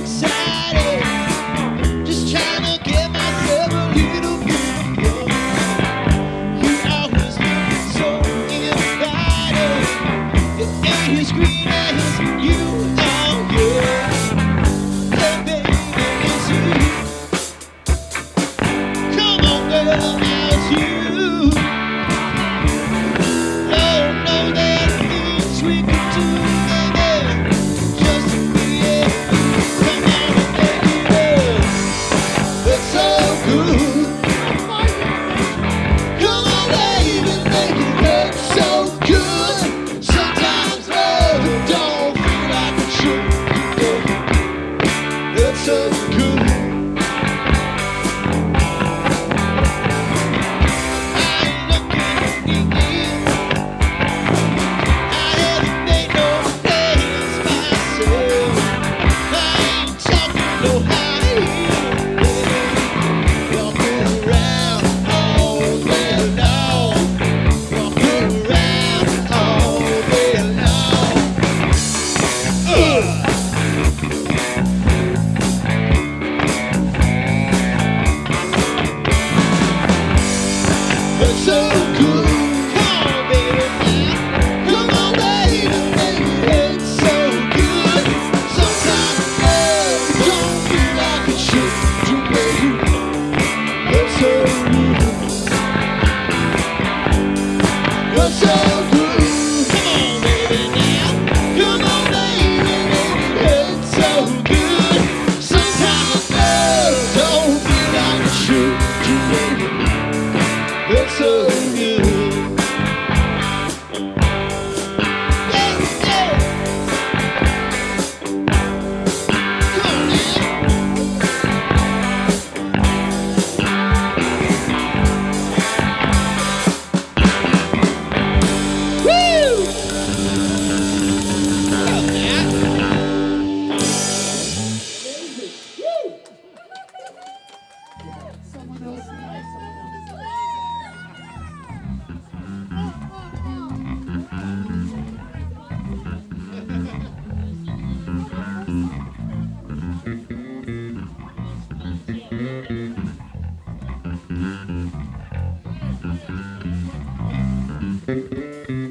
excited. Just trying to get myself a little bit of fun. You always look so invited. It ain't as green as you are, yeah. Hey baby, it's you. Come on girl, now it's you. Lord knows there are things we could do, baby. Just to be able to come on and make it up. It's so good. Come on, baby, make it look so good. Sometimes love don't feel like it should. It's so good. I ain't looking at you. I haven't made no plans myself. I ain't talking no high heel. Walking around all day long. Walking around all day long. It's so good. Come on, baby. Come on, baby, baby. It's so good. Sometimes love don't feel like it should do, baby. It's so good. It's so good. Come on, baby, now. Come on, baby, baby. It's so good. Sometimes love don't feel like it should do, baby. It's so good. Yeah, yeah. Come on now. Woo! Come on now. Thank you.